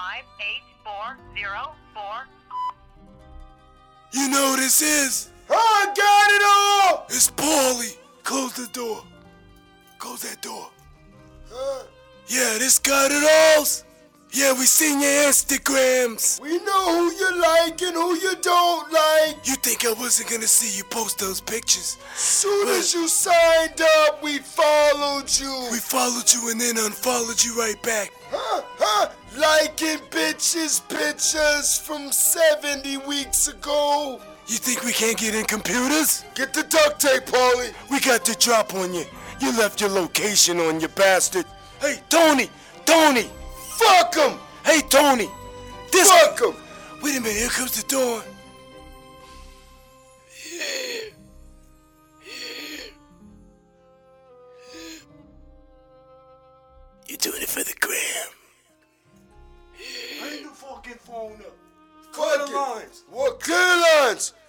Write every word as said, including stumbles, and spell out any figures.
five eight four zero four. You know who this is? I got it all! It's Paulie. Close the door. Close that door. Huh? Yeah, this got it all. Yeah, we seen your Instagrams. We know who you like and who you don't like. You think I wasn't gonna see you post those pictures? Soon as you signed up, we followed you. We followed you and then unfollowed you right back. Huh? Huh? Liking bitches' pictures from seventy weeks ago. You think we can't get in computers? Get the duct tape, Paulie. We got the drop on you. You left your location on, you bastard. Hey, Tony! Tony! Fuck him! Hey, Tony! This Fuck him! Wait a minute, here comes the dawn. You're doing it for the gram. Hang the fucking phone up. Clear the lines. What? Clear the lines.